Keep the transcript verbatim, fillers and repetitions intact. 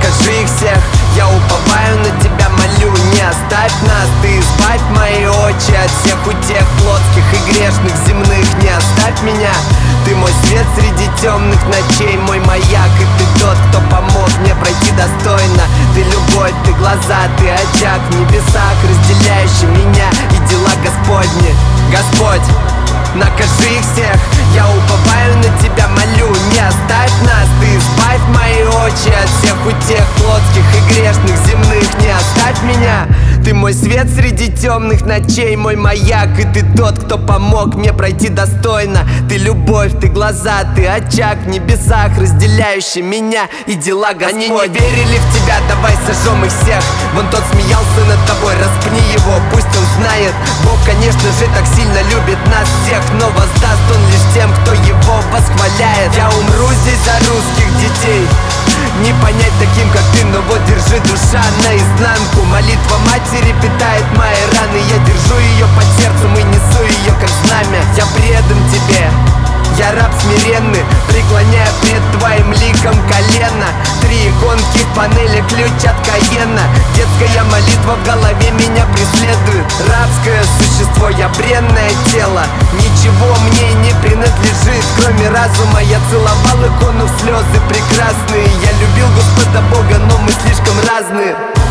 накажи их всех. Я уповаю на тебя, молю, не оставь нас. Ты избавь мои очи от всех утех плотских и грешных земных. Не оставь меня, ты мой свет среди темных ночей, мой маяк. И ты тот, кто помог мне пройти достойно. Ты любовь, ты глаза, ты очаг в небесах, разделяющий меня и дела Господни. Господь, накажи их всех. Я уповаю на тебя, молю, не оставь нас. Ты избавь мои очи от всех утех плотских и грешных земных. Не оставь меня, ты мой свет среди темных ночей, мой маяк. И ты тот, кто помог мне пройти достойно. Ты любовь, ты глаза, ты очаг в небесах, разделяющий меня и дела Господни. Они не верили в тебя, давай сожжем их всех. Вон тот смеялся над тобой, распни его, пусть он знает. Бог, конечно же, так сильно любит нас всех, но воздаст он лишь тем, кто его восхваляет. Я умру здесь за русских детей, не понять таким, как ты, но вот держи душа наизнанку. Молитва матери питает мои раны. Я держу ее под сердцем и несу ее как знамя. Я предан тебе, я раб смиренный, преклоняя пред твоим ликом колено. Три иконки в панели, ключ от Каена. Детская молитва в голове меня преследует. Рабское существо, я бренное тело. Ничего мне не принадлежит, кроме разума. Я целовал икону в слезы прекрасные. Я любил Господа Бога, но мы слишком разные.